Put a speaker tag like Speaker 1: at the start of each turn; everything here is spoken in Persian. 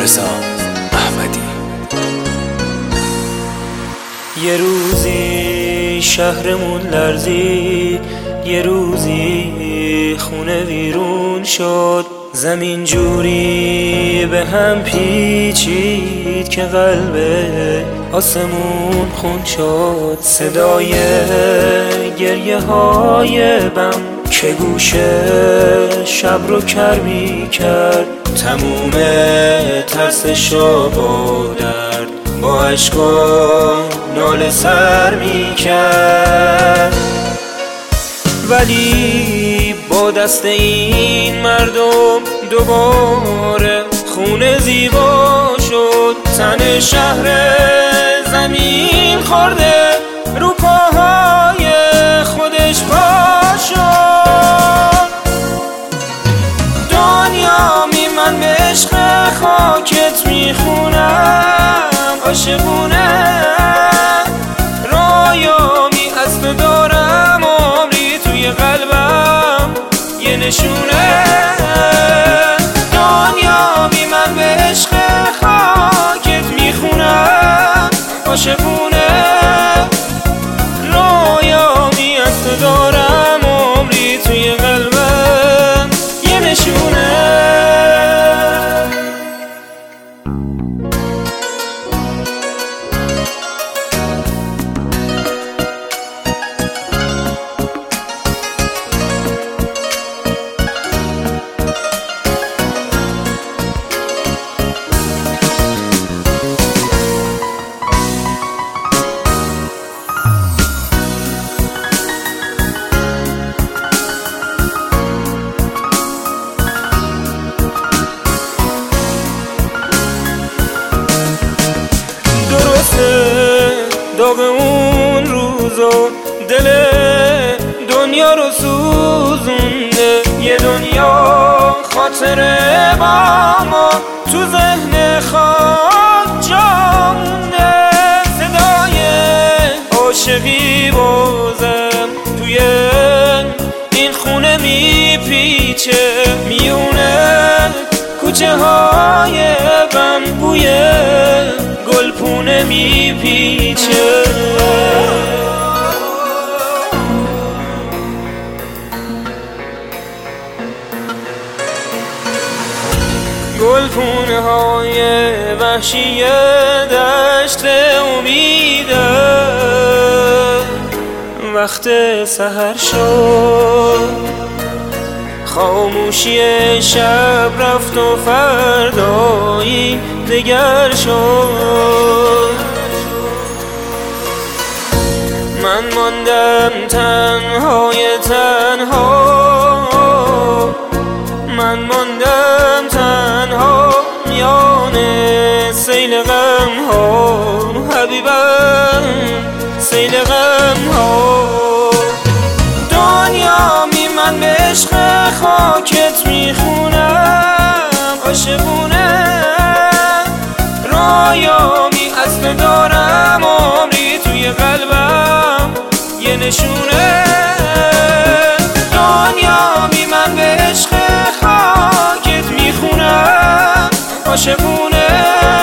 Speaker 1: رضا احمدی.
Speaker 2: یه روزی شهرمون لرزید، یه روزی خونه ویرون شد، زمین جوری به هم پیچید که قلب آسمون خون شد. صدای گریه های بم که گوشه شب رو کر می کرد، تموم ترسشو با درد با عشقا ناله سر می کرد. ولی با دست این مردم دوباره خونه زیبا شد، تن شهر زمین خورده رو پاهای خودش پا شد. دنیا من به عشق خاکت میخونم عاشقونه، رایامی از تو دارم عمری توی قلبم یه نشونه. دنیامی من به عشق خاکت میخونم عاشقونه، رایامی از تو دارم عمری توی قلبم یه نشونه. داغ اون روزا دل دنیا رو سوزونده، یه دنیا خاطره با ما تو ذهن خاک جا مونده. صدای عاشقی بازم توی این خونه میپیچه، میونه کوچه های غم بوی گلپونه میپیچه. گلپونه های وحشی دشت امیده، وقت سحر شد خاموشی شب رفت و فردایی دگر شد. من ماندم تنهای تنها، من ماندم تنها میان سیل غم ها، حبیبم سیل غم ها. دنیامی من به عشق خاکت میخونم عاشقونه، رایامی از تو دارم عمری توی قلبم یه نشونه. دنیامی من به عشق خاکت میخونم عاشقونه،